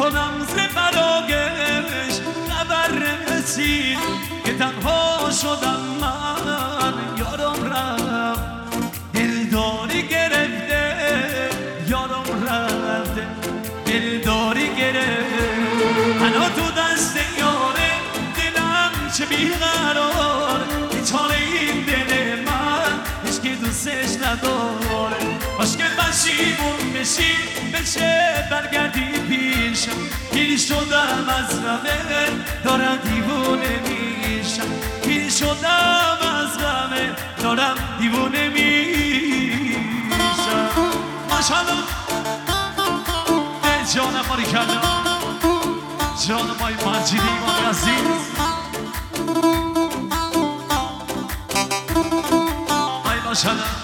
کنم ز فراقش خبر رسید که تنها شدم من یارم رفت دلداری گرفته یارم رفته دلداری گرفته تنها تو دست یاره دلم چه بیقرار بیچاره این دل من هیچ که دوستش نداره مشکل بشیمون بشی بشه برگردی پیشم گیر شدم از غمه دارم دیوونه میشم گیر شدم از غمه دارم دیوونه میشم ماشاءالله جانم ماری کردم جانم های مجیدی ایمان عزیز ای ماشاءالله